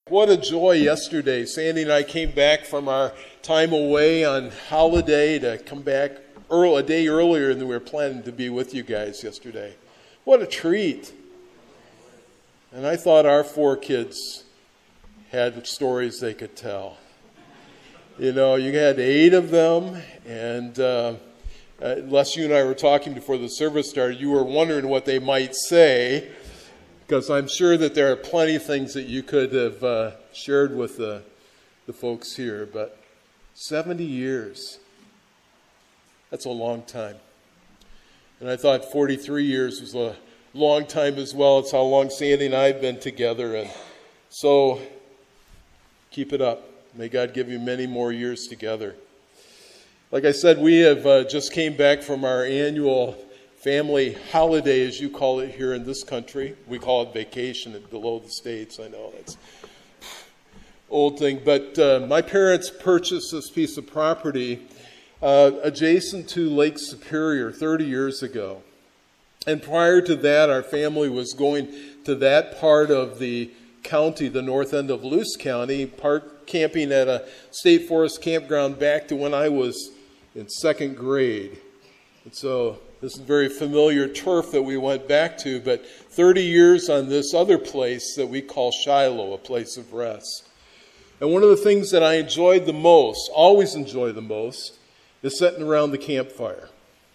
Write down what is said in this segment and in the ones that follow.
What a joy yesterday. Sandy and I came back from our time away on holiday to come back a day earlier than we were planning to be with you guys yesterday. What a treat. And I thought our 4 kids had stories they could tell. You know, you had 8 of them, and unless you and I were talking before the service started, you were wondering what they might say, because I'm sure that there are plenty of things that you could have shared with the folks here. But 70 years, that's a long time. And I thought 43 years was a long time as well. It's how long Sandy and I have been together. And so keep it up. May God give you many more years together. Like I said, we have just came back from our annual family holiday, as you call it here in this country. We call it vacation below the States. I know that's old thing. But my parents purchased this piece of property adjacent to Lake Superior 30 years ago. And prior to that, our family was going to that part of the county, the north end of Luce County, camping at a state forest campground back to when I was in 2nd grade. And so this is very familiar turf that we went back to, but 30 years on this other place that we call Shiloh, a place of rest. And one of the things that I enjoyed the most, always enjoy the most, is sitting around the campfire.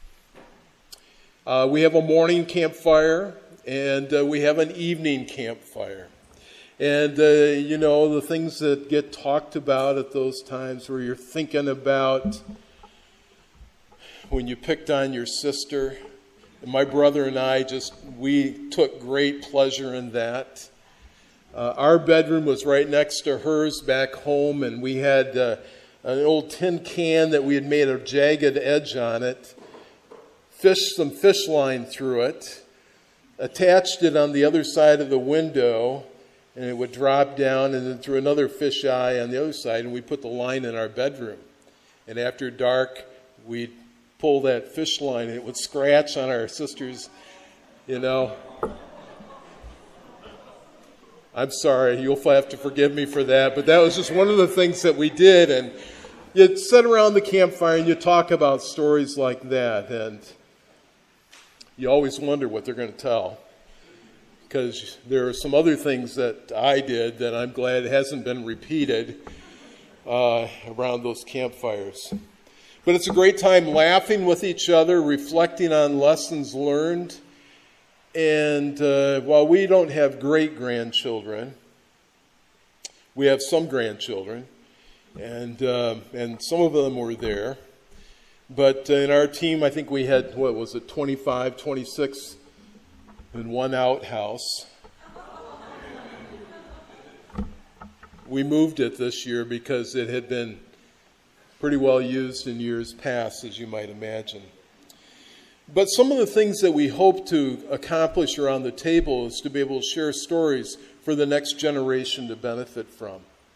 We have a morning campfire, and we have an evening campfire. And, you know, the things that get talked about at those times where you're thinking about when you picked on your sister. And my brother and I we took great pleasure in that. Our bedroom was right next to hers back home, and we had an old tin can that we had made a jagged edge on it, some fish line through it, attached it on the other side of the window, and it would drop down and then through another fish eye on the other side, and we put the line in our bedroom. And after dark, we'd pull that fish line, and it would scratch on our sister's, you know. I'm sorry, you'll have to forgive me for that, but that was just one of the things that we did. And you'd sit around the campfire and you talk about stories like that, and you always wonder what they're going to tell, because there are some other things that I did that I'm glad hasn't been repeated around those campfires. But it's a great time laughing with each other, reflecting on lessons learned. And while we don't have great-grandchildren, we have some grandchildren, and some of them were there. But in our team, I think we had, 25, 26 in one outhouse. We moved it this year because it had been pretty well used in years past, as you might imagine. But some of the things that we hope to accomplish around the table is to be able to share stories for the next generation to benefit from.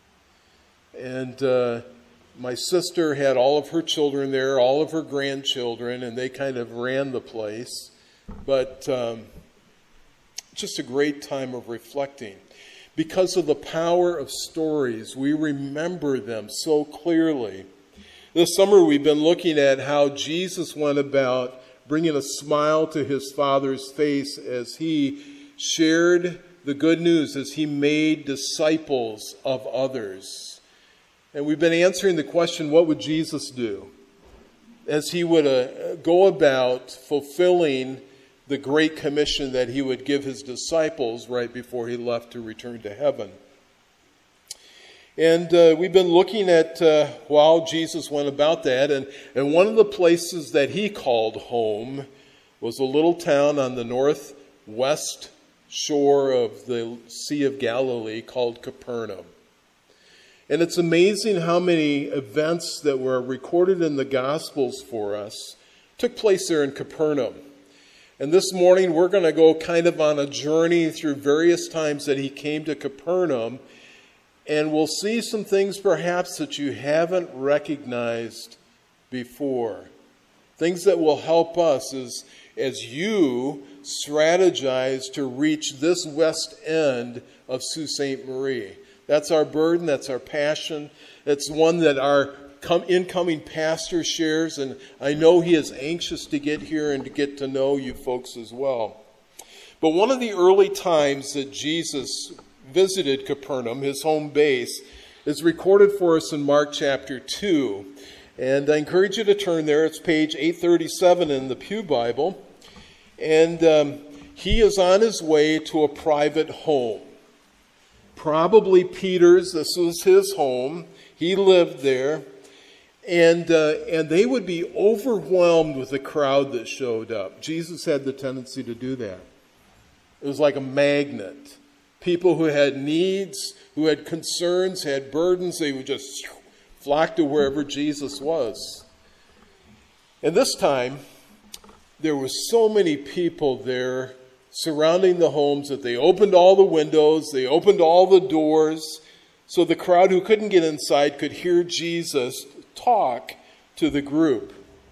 And my sister had all of her children there, all of her grandchildren, and they kind of ran the place. But just a great time of reflecting. Because of the power of stories, we remember them so clearly. This summer we've been looking at how Jesus went about bringing a smile to his Father's face as he shared the good news, as he made disciples of others. And we've been answering the question, what would Jesus do? As he would go about fulfilling the great commission that he would give his disciples right before he left to return to heaven. And we've been looking at how Jesus went about that. And one of the places that he called home was a little town on the northwest shore of the Sea of Galilee called Capernaum. And it's amazing how many events that were recorded in the Gospels for us took place there in Capernaum. And this morning we're going to go kind of on a journey through various times that he came to Capernaum. And we'll see some things perhaps that you haven't recognized before. Things that will help us as you strategize to reach this west end of Sault Ste. Marie. That's our burden. That's our passion. It's one that our incoming pastor shares, and I know he is anxious to get here and to get to know you folks as well. But one of the early times that Jesus visited Capernaum, his home base, is recorded for us in Mark chapter 2. And I encourage you to turn there. It's page 837 in the Pew Bible. And he is on his way to a private home. Probably Peter's. This was his home. He lived there. And they would be overwhelmed with the crowd that showed up. Jesus had the tendency to do that. It was like a magnet. People who had needs, who had concerns, had burdens, they would just flock to wherever Jesus was. And this time, there were so many people there surrounding the homes that they opened all the windows, they opened all the doors, so the crowd who couldn't get inside could hear Jesus talk to the group.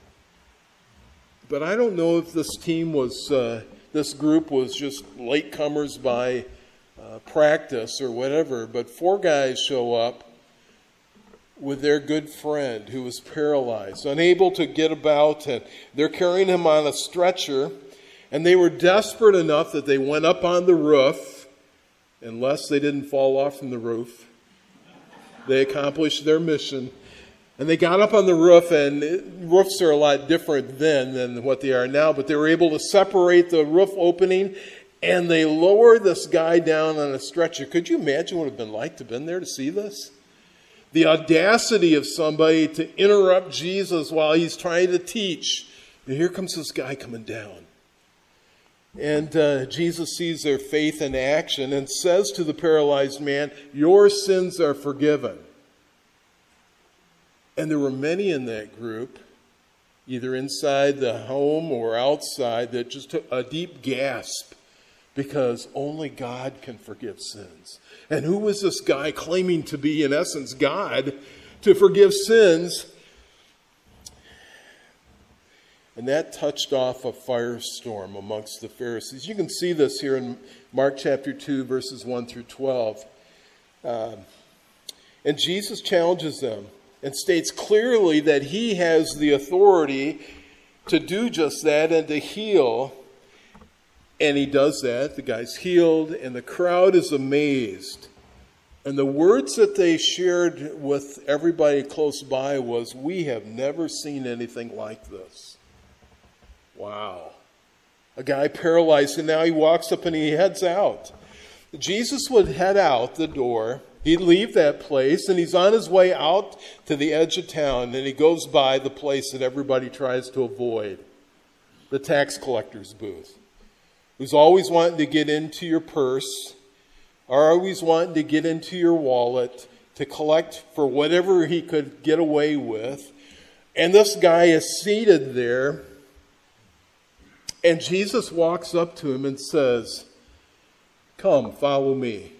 But I don't know if this group was just latecomers by practice or whatever, but 4 guys show up with their good friend who was paralyzed, unable to get about, and they're carrying him on a stretcher, and they were desperate enough that they went up on the roof, unless they didn't fall off from the roof. They accomplished their mission, and they got up on the roof, and roofs are a lot different then than what they are now, but they were able to separate the roof opening, and they lowered this guy down on a stretcher. Could you imagine what it would have been like to have been there to see this? The audacity of somebody to interrupt Jesus while he's trying to teach. And here comes this guy coming down. And Jesus sees their faith in action and says to the paralyzed man, "Your sins are forgiven." And there were many in that group, either inside the home or outside, that just took a deep gasp, because only God can forgive sins. And who was this guy claiming to be, in essence, God, to forgive sins? And that touched off a firestorm amongst the Pharisees. You can see this here in Mark chapter 2, verses 1 through 12. And Jesus challenges them and states clearly that he has the authority to do just that and to heal. And he does that. The guy's healed, and the crowd is amazed. And the words that they shared with everybody close by was, "We have never seen anything like this." Wow. A guy paralyzed, and now he walks up and he heads out. Jesus would head out the door. He'd leave that place, and he's on his way out to the edge of town, and he goes by the place that everybody tries to avoid, the tax collector's booth. Who's always wanting to get into your purse, or always wanting to get into your wallet to collect for whatever he could get away with. And this guy is seated there, and Jesus walks up to him and says, "Come, follow me."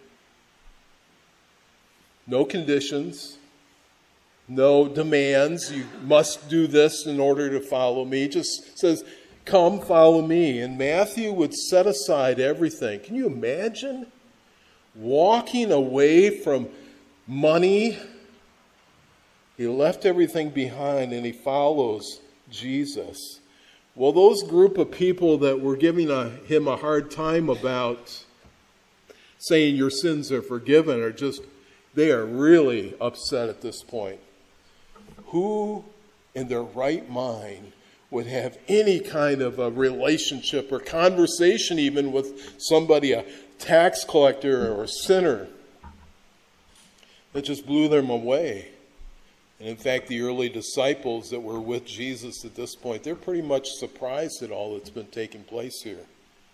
No conditions, no demands. You must do this in order to follow me. He just says, "Come, follow me." And Matthew would set aside everything. Can you imagine walking away from money? He left everything behind and he follows Jesus. Well, those group of people that were giving him a hard time about saying your sins are forgiven they are really upset at this point. Who in their right mind would have any kind of a relationship or conversation even with somebody, a tax collector or a sinner? That just blew them away. And in fact, the early disciples that were with Jesus at this point, they're pretty much surprised at all that's been taking place here.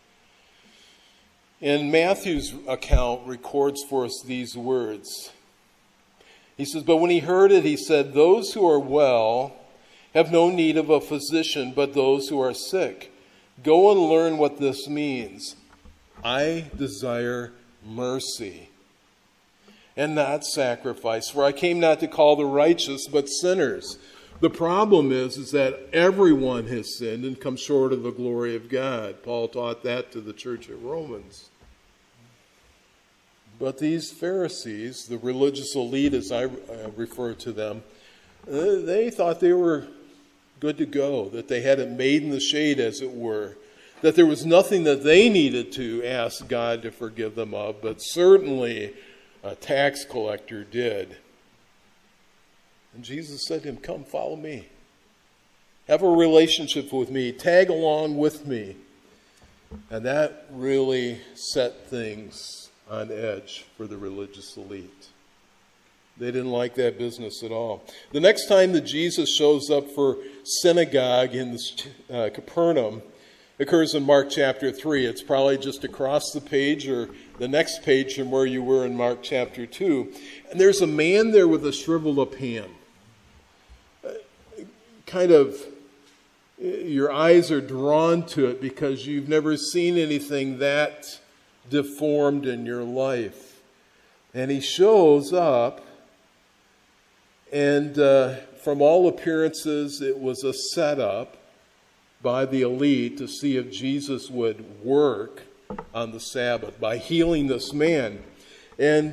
And Matthew's account records for us these words. He says, "But when he heard it, he said, 'Those who are well have no need of a physician, but those who are sick. Go and learn what this means. I desire mercy and not sacrifice, for I came not to call the righteous, but sinners.'" The problem is that everyone has sinned and come short of the glory of God. Paul taught that to the church at Romans. But these Pharisees, the religious elite as I refer to them, they thought they were good to go, that they had it made in the shade, as it were, that there was nothing that they needed to ask God to forgive them of, but certainly a tax collector did. And Jesus said to him, "Come, follow me. Have a relationship with me. Tag along with me." And that really set things on edge for the religious elite. They didn't like that business at all. The next time that Jesus shows up for synagogue in Capernaum occurs in Mark chapter 3. It's probably just across the page or the next page from where you were in Mark chapter 2. And there's a man there with a shriveled up hand. Kind of, your eyes are drawn to it because you've never seen anything that deformed in your life. And he shows up, and from all appearances, it was a setup by the elite to see if Jesus would work on the Sabbath by healing this man. And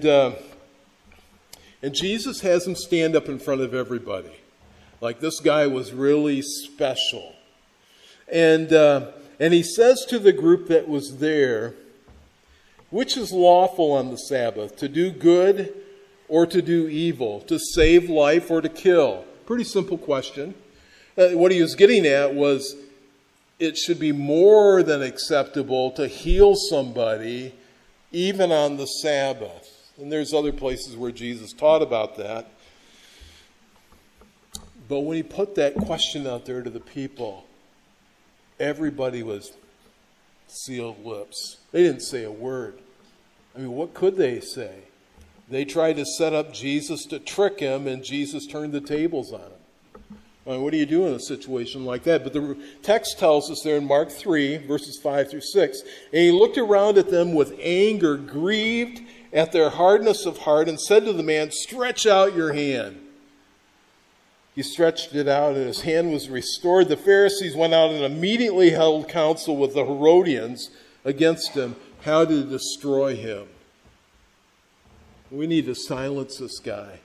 Jesus has him stand up in front of everybody. Like this guy was really special. And he says to the group that was there, "Which is lawful on the Sabbath, to do good or to do evil, to save life or to kill?" Pretty simple question. What he was getting at was it should be more than acceptable to heal somebody even on the Sabbath. And there's other places where Jesus taught about that. But when he put that question out there to the people, everybody was sealed lips. They didn't say a word. I mean, what could they say? They tried to set up Jesus to trick him, and Jesus turned the tables on him. I mean, what do you do in a situation like that? But the text tells us there in Mark 3, verses 5 through 6, "And he looked around at them with anger, grieved at their hardness of heart, and said to the man, 'Stretch out your hand.' He stretched it out, and his hand was restored. The Pharisees went out and immediately held counsel with the Herodians against him, how to destroy him." We need to silence this guy,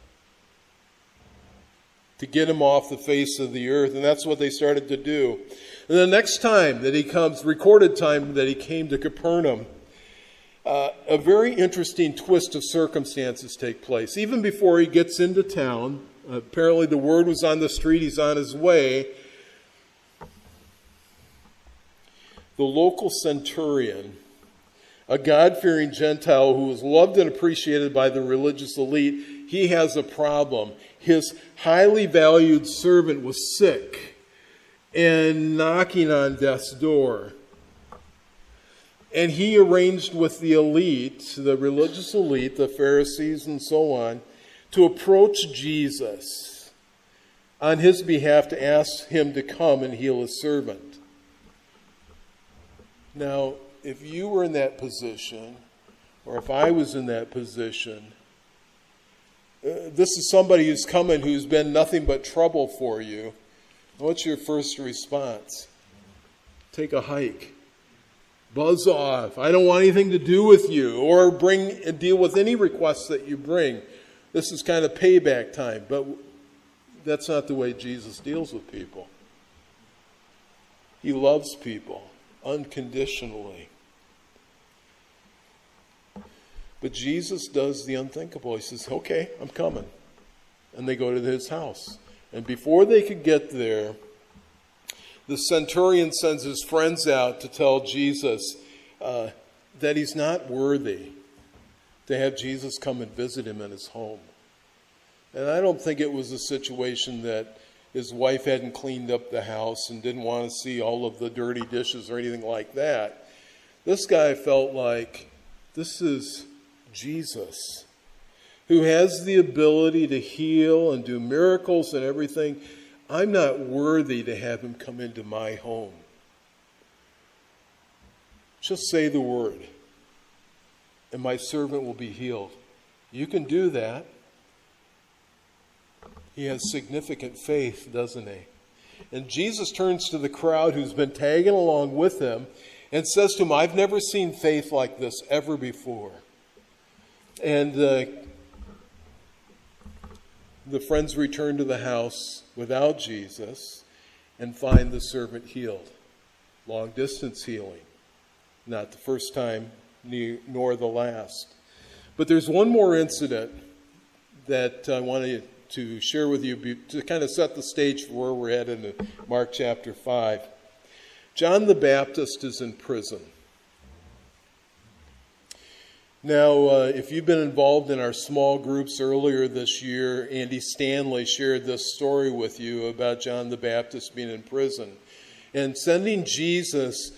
to get him off the face of the earth. And that's what they started to do. And the next time that he comes, recorded time that he came to Capernaum, a very interesting twist of circumstances take place. Even before he gets into town, apparently the word was on the street, he's on his way. The local centurion, a God-fearing Gentile who was loved and appreciated by the religious elite, he has a problem. His highly valued servant was sick and knocking on death's door. And he arranged with the elite, the religious elite, the Pharisees and so on, to approach Jesus on his behalf to ask him to come and heal his servant. Now, if you were in that position, or if I was in that position, this is somebody who's coming who's been nothing but trouble for you. What's your first response? Take a hike. Buzz off. I don't want anything to do with you. Or bring and deal with any requests that you bring. This is kind of payback time. But that's not the way Jesus deals with people. He loves people unconditionally. But Jesus does the unthinkable. He says, "Okay, I'm coming." And they go to his house. And before they could get there, the centurion sends his friends out to tell Jesus that he's not worthy to have Jesus come and visit him in his home. And I don't think it was a situation that his wife hadn't cleaned up the house and didn't want to see all of the dirty dishes or anything like that. This guy felt like this is Jesus, who has the ability to heal and do miracles and everything. I'm not worthy to have him come into my home. Just say the word, and my servant will be healed. You can do that. He has significant faith, doesn't he? And Jesus turns to the crowd who's been tagging along with him and says to him, "I've never seen faith like this ever before." And the friends return to the house without Jesus and find the servant healed. Long distance healing. Not the first time, nor the last. But there's one more incident that I wanted to share with you to kind of set the stage for where we're at in Mark chapter 5. John the Baptist is in prison. Now, if you've been involved in our small groups earlier this year, Andy Stanley shared this story with you about John the Baptist being in prison and sending his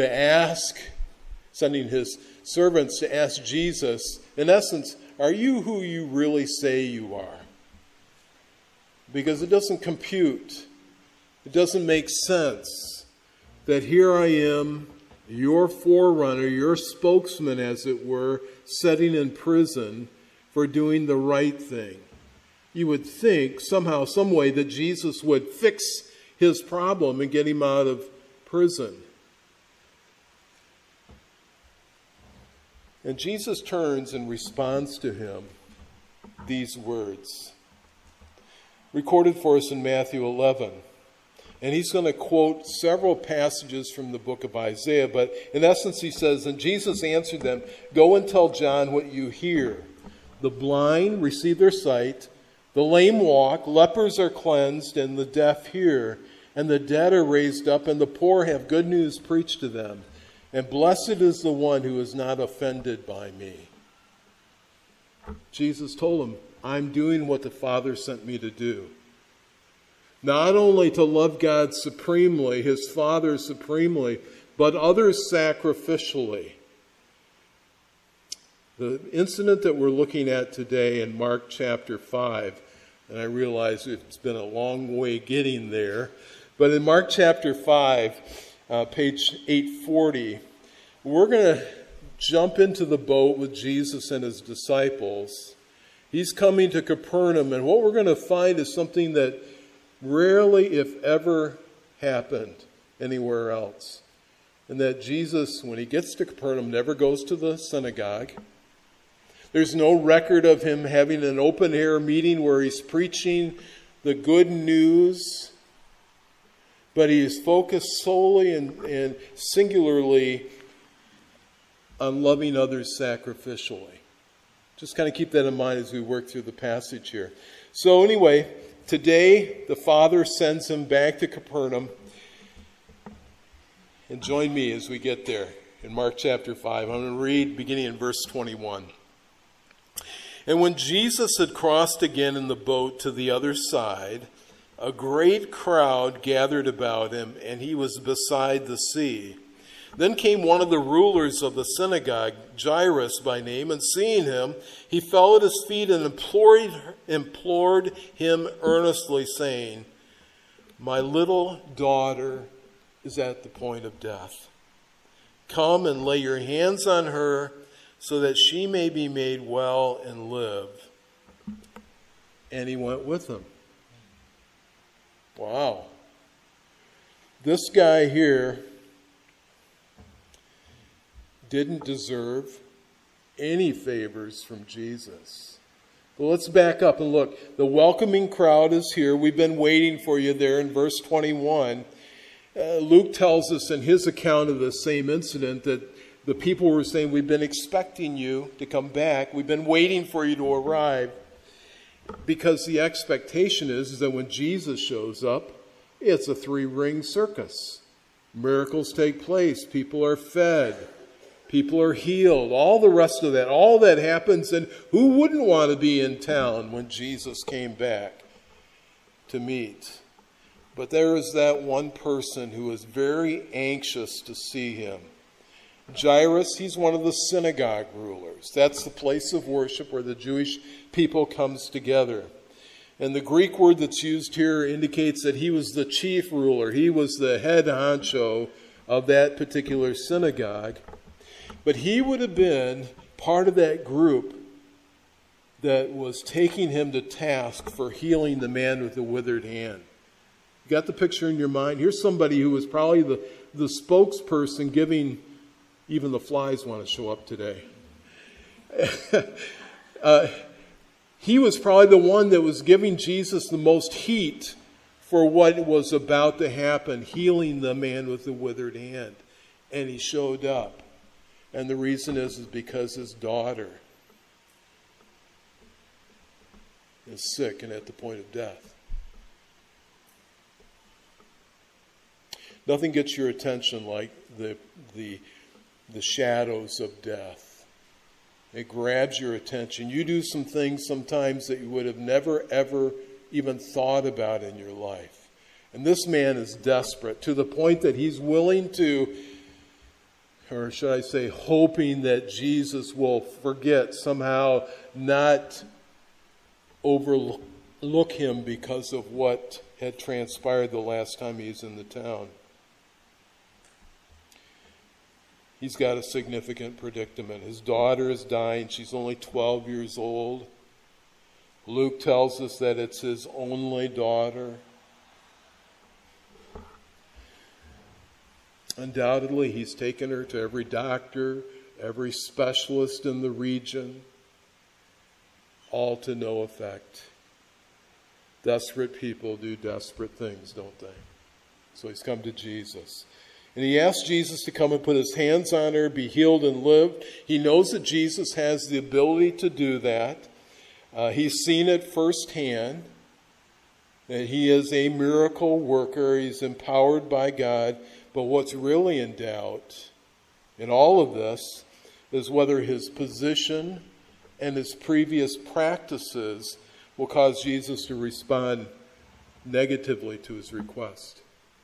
servants to ask Jesus, in essence, are you who you really say you are? Because it doesn't compute. It doesn't make sense that here I am, your forerunner, your spokesman, as it were, sitting in prison for doing the right thing. You would think somehow, some way, that Jesus would fix his problem and get him out of prison. And Jesus turns and responds to him these words, recorded for us in Matthew 11. And he's going to quote several passages from the book of Isaiah, but in essence he says, and Jesus answered them, go and tell John what you hear. The blind receive their sight, the lame walk, lepers are cleansed, and the deaf hear, and the dead are raised up, and the poor have good news preached to them. And blessed is the one who is not offended by me. Jesus told him, I'm doing what the Father sent me to do. Not only to love God supremely, his Father supremely, but others sacrificially. The incident that we're looking at today in Mark chapter 5, and I realize it's been a long way getting there, but in Mark chapter 5, page 840, we're going to jump into the boat with Jesus and his disciples. He's coming to Capernaum, and what we're going to find is something that rarely, if ever, happened anywhere else. And that Jesus, when he gets to Capernaum, never goes to the synagogue. There's no record of him having an open-air meeting where he's preaching the good news. But he is focused solely and singularly on loving others sacrificially. Just kind of keep that in mind as we work through the passage here. So anyway, today, the Father sends him back to Capernaum. And join me as we get there in Mark chapter 5. I'm going to read beginning in verse 21. And when Jesus had crossed again in the boat to the other side, a great crowd gathered about him, and he was beside the sea. Then came one of the rulers of the synagogue, Jairus by name, and seeing him, he fell at his feet and implored him earnestly, saying, my little daughter is at the point of death. Come and lay your hands on her so that she may be made well and live. And he went with them. Wow. This guy here didn't deserve any favors from Jesus. But let's back up and look. The welcoming crowd is here. We've been waiting for you there in verse 21. Luke tells us in his account of the same incident that the people were saying, we've been expecting you to come back. We've been waiting for you to arrive. Because the expectation is that when Jesus shows up, it's a three-ring circus. Miracles take place. People are fed. People are healed. All the rest of that. All that happens. And who wouldn't want to be in town when Jesus came back to meet? But there is that one person who is very anxious to see him. Jairus, he's one of the synagogue rulers. That's the place of worship where the Jewish people comes together. And the Greek word that's used here indicates that he was the chief ruler. He was the head honcho of that particular synagogue. But he would have been part of that group that was taking him to task for healing the man with the withered hand. You got the picture in your mind? Here's somebody who was probably the spokesperson giving, even the flies want to show up today. He was probably the one that was giving Jesus the most heat for what was about to happen, healing the man with the withered hand. And he showed up. And the reason is because his daughter is sick and at the point of death. Nothing gets your attention like the shadows of death. It grabs your attention. You do some things sometimes that you would have never, ever even thought about in your life. And this man is desperate to the point that he's willing to, or should I say, hoping that Jesus will forget, somehow not overlook him because of what had transpired the last time he was in the town. He's got a significant predicament. His daughter is dying. She's only 12 years old. Luke tells us that it's his only daughter. Undoubtedly, he's taken her to every doctor, every specialist in the region, all to no effect. Desperate people do desperate things, don't they? So he's come to Jesus. And he asked Jesus to come and put his hands on her, be healed and live. He knows that Jesus has the ability to do that. He's seen it firsthand, that he is a miracle worker. He's empowered by God. But what's really in doubt in all of this is whether his position and his previous practices will cause Jesus to respond negatively to his request.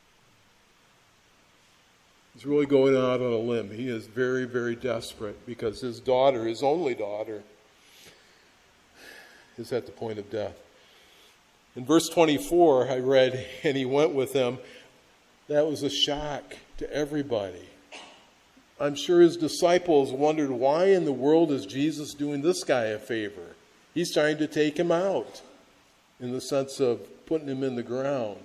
He's really going out on a limb. He is very, very desperate because his daughter, his only daughter, is at the point of death. In verse 24, I read, and he went with them. That was a shock to everybody. I'm sure his disciples wondered, why in the world is Jesus doing this guy a favor? He's trying to take him out in the sense of putting him in the ground.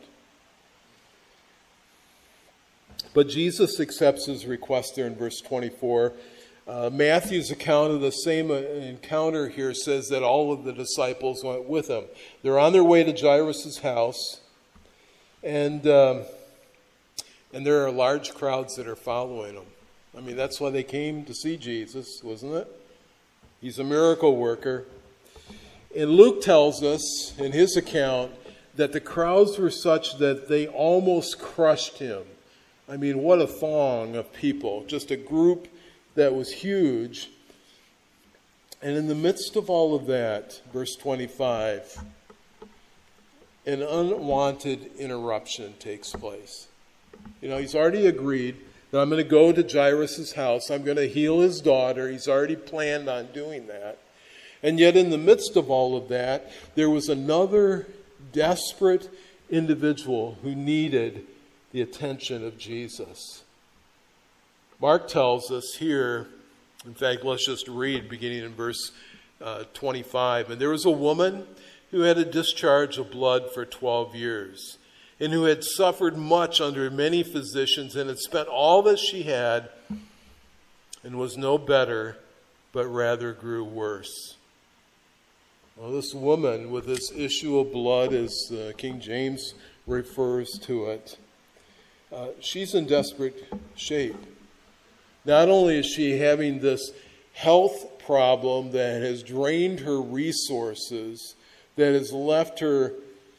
But Jesus accepts his request there in verse 24. Matthew's account of the same encounter here says that all of the disciples went with him. They're on their way to Jairus' house, and there are large crowds that are following him. I mean, that's why they came to see Jesus, wasn't it? He's a miracle worker. And Luke tells us in his account that the crowds were such that they almost crushed him. I mean, what a throng of people, just a group that was huge. And in the midst of all of that, verse 25, an unwanted interruption takes place. You know, he's already agreed that I'm going to go to Jairus' house. I'm going to heal his daughter. He's already planned on doing that. And yet in the midst of all of that, there was another desperate individual who needed the attention of Jesus. Mark tells us here, in fact, let's just read beginning in verse 25. And there was a woman who had a discharge of blood for 12 years, and who had suffered much under many physicians, and had spent all that she had, and was no better, but rather grew worse. Well, this woman with this issue of blood, as King James refers to it, she's in desperate shape. Not only is she having this health problem that has drained her resources, that has left her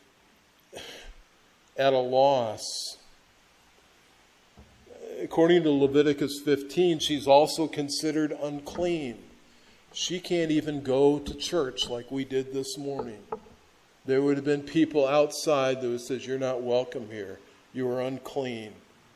at a loss. According to Leviticus 15, she's also considered unclean. She can't even go to church like we did this morning. There would have been people outside that would say, "You're not welcome here. You are unclean."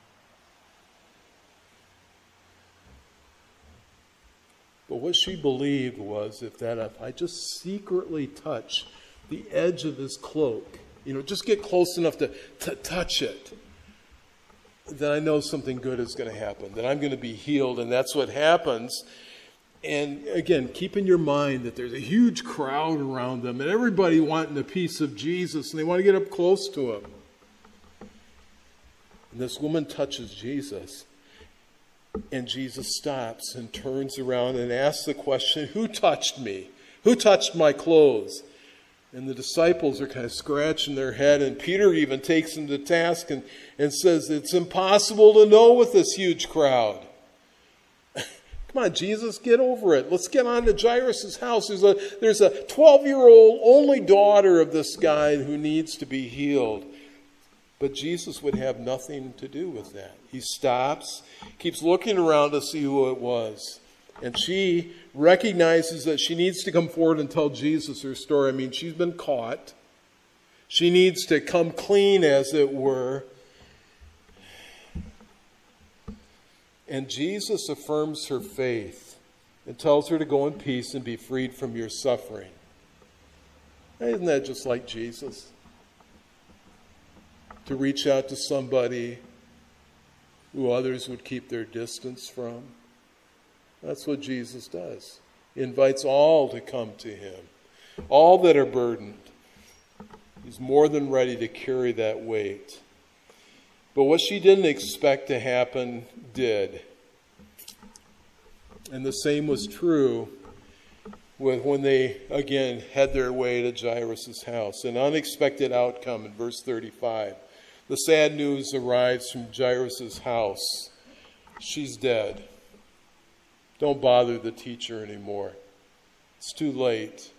But what she believed was if I just secretly touch the edge of his cloak, just get close enough to touch it, then I know something good is going to happen, that I'm going to be healed. And that's what happens. And again, keep in your mind that there's a huge crowd around them and everybody wanting a piece of Jesus, and they want to get up close to him. And this woman touches Jesus, and Jesus stops and turns around and asks the question, "Who touched me?" Who touched my clothes? And the disciples are kind of scratching their head, and Peter even takes them to task and says, it's impossible to know with this huge crowd. Come on, Jesus, get over it. Let's get on to Jairus' house. There's a 12-year-old only daughter of this guy who needs to be healed. But Jesus would have nothing to do with that. He stops, keeps looking around to see who it was. And she recognizes that she needs to come forward and tell Jesus her story. I mean, she's been caught. She needs to come clean, as it were. And Jesus affirms her faith and tells her to go in peace and be freed from your suffering. Isn't that just like Jesus? To reach out to somebody who others would keep their distance from. That's what Jesus does. He invites all to come to him. All that are burdened. He's more than ready to carry that weight. But what she didn't expect to happen did. And the same was true with when they, again, had their way to Jairus' house. An unexpected outcome in verse 35. The sad news arrives from Jairus' house. She's dead. Don't bother the teacher anymore. It's too late.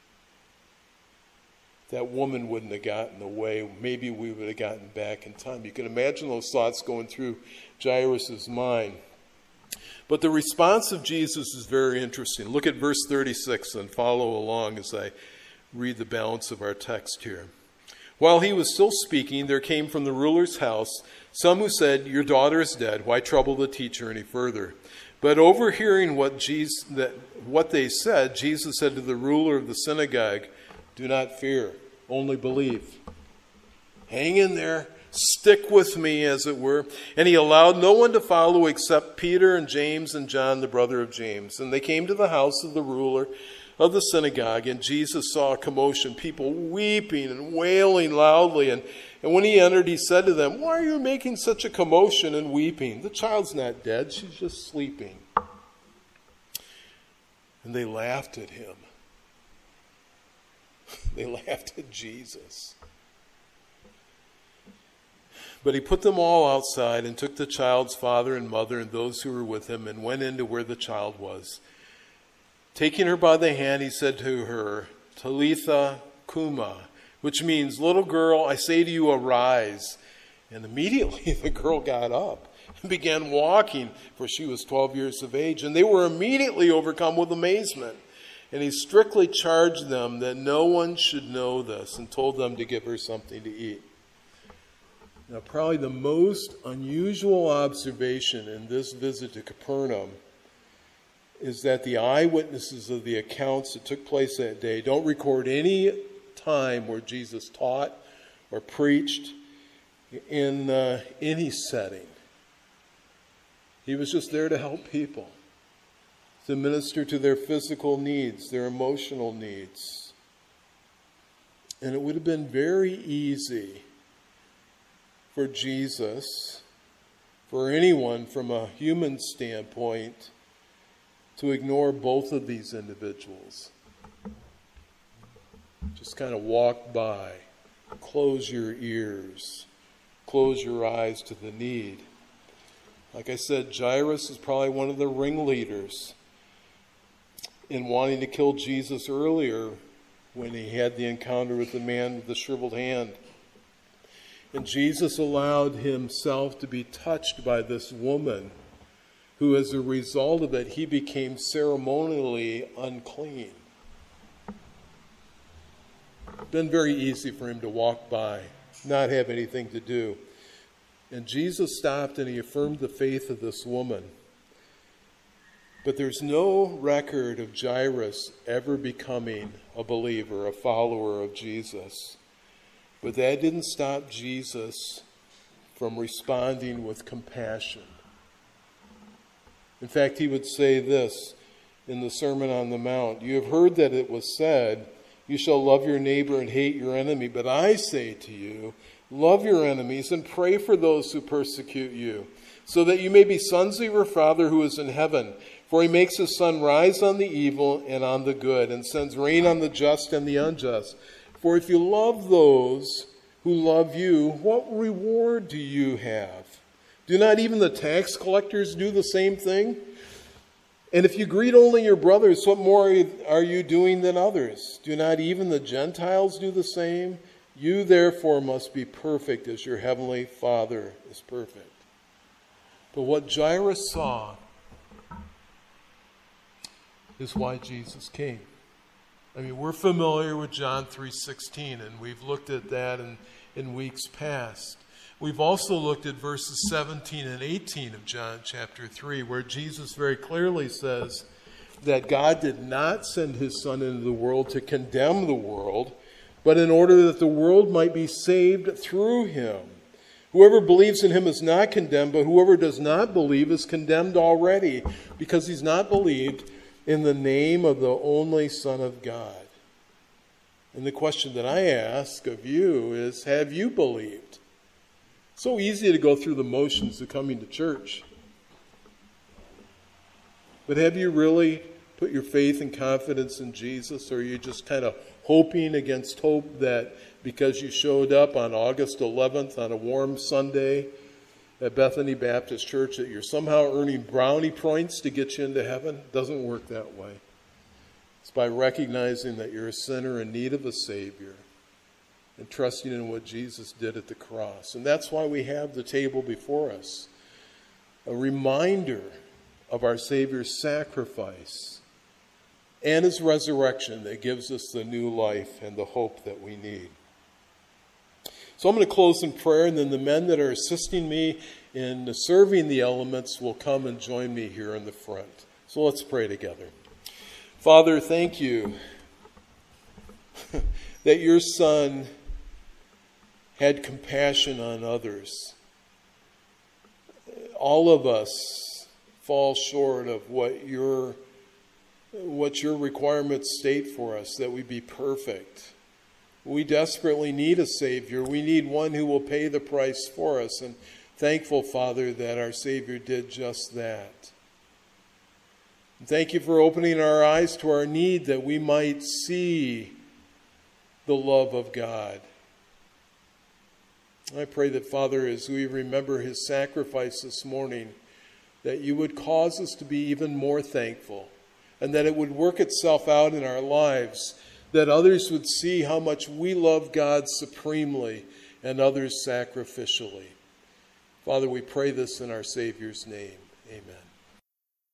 That woman wouldn't have gotten away. Maybe we would have gotten back in time. You can imagine those thoughts going through Jairus' mind. But the response of Jesus is very interesting. Look at verse 36 and follow along as I read the balance of our text here. While he was still speaking, there came from the ruler's house some who said, "Your daughter is dead. Why trouble the teacher any further?" But overhearing what they said, Jesus said to the ruler of the synagogue, "Do not fear, only believe." Hang in there. Stick with me, as it were. And he allowed no one to follow except Peter and James and John, the brother of James. And they came to the house of the ruler of the synagogue, and Jesus saw a commotion, people weeping and wailing loudly. And when he entered, he said to them, "Why are you making such a commotion and weeping? The child's not dead, she's just sleeping." And they laughed at him. They laughed at Jesus. But he put them all outside and took the child's father and mother and those who were with him and went into where the child was. Taking her by the hand, he said to her, "Talitha Kuma," which means, "Little girl, I say to you, arise." And immediately the girl got up and began walking, for she was 12 years of age. And they were immediately overcome with amazement. And he strictly charged them that no one should know this and told them to give her something to eat. Now, probably the most unusual observation in this visit to Capernaum is that the eyewitnesses of the accounts that took place that day don't record any time where Jesus taught or preached in any setting. He was just there to help people, to minister to their physical needs, their emotional needs. And it would have been very easy for Jesus, for anyone from a human standpoint, to ignore both of these individuals. Just kind of walk by, close your ears, close your eyes to the need. Like I said, Jairus is probably one of the ringleaders in wanting to kill Jesus earlier when he had the encounter with the man with the shriveled hand. And Jesus allowed himself to be touched by this woman who, as a result of it, he became ceremonially unclean. It's been very easy for him to walk by, not have anything to do. And Jesus stopped and he affirmed the faith of this woman. But there's no record of Jairus ever becoming a believer, a follower of Jesus. But that didn't stop Jesus from responding with compassion. In fact, he would say this in the Sermon on the Mount: "You have heard that it was said, 'You shall love your neighbor and hate your enemy.' But I say to you, love your enemies and pray for those who persecute you, so that you may be sons of your Father who is in heaven. For he makes his sun rise on the evil and on the good, and sends rain on the just and the unjust. For if you love those who love you, what reward do you have? Do not even the tax collectors do the same thing? And if you greet only your brothers, what more are you doing than others? Do not even the Gentiles do the same? You therefore must be perfect as your heavenly Father is perfect. But what Jairus saw is why Jesus came. I mean, we're familiar with John 3:16, and we've looked at that in weeks past. We've also looked at verses 17 and 18 of John chapter 3, where Jesus very clearly says that God did not send his Son into the world to condemn the world, but in order that the world might be saved through him. Whoever believes in him is not condemned, but whoever does not believe is condemned already, because he's not believed in the name of the only Son of God. And the question that I ask of you is, have you believed? It's so easy to go through the motions of coming to church. But have you really put your faith and confidence in Jesus, or are you just kind of hoping against hope that because you showed up on August 11th on a warm Sunday at Bethany Baptist Church that you're somehow earning brownie points to get you into heaven? It doesn't work that way. It's by recognizing that you're a sinner in need of a Savior and trusting in what Jesus did at the cross. And that's why we have the table before us, a reminder of our Savior's sacrifice and his resurrection that gives us the new life and the hope that we need. So I'm going to close in prayer, and then the men that are assisting me in serving the elements will come and join me here in the front. So let's pray together. Father, thank you that your Son had compassion on others. All of us fall short of what your requirements state for us, that we be perfect. We desperately need a Savior. We need one who will pay the price for us. And thankful, Father, that our Savior did just that. And thank you for opening our eyes to our need that we might see the love of God. I pray that, Father, as we remember his sacrifice this morning, that you would cause us to be even more thankful, and that it would work itself out in our lives, that others would see how much we love God supremely and others sacrificially. Father, we pray this in our Savior's name. Amen.